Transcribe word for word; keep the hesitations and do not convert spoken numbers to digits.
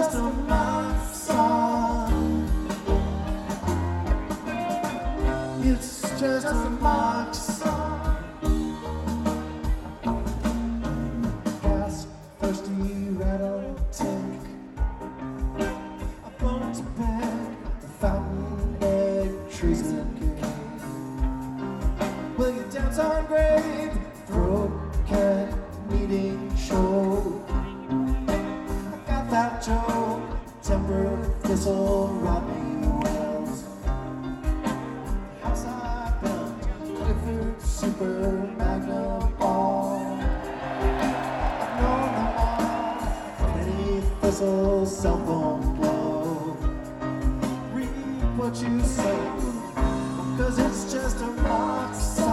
just a mock song. It's just a mock song. Gas, thirsty, rattle, tick. A bone to pick, the fountain, egg, treason, cake. Will you dance on grave? Throat, cat, meeting, show. I got that joke. Temper, thistle, Rodney Wells. House I built, Clifford, Super, Magnum, Ball. I've known them all. Many thistles, cell phone blow. Read what you sow, 'cause it's just a mock song.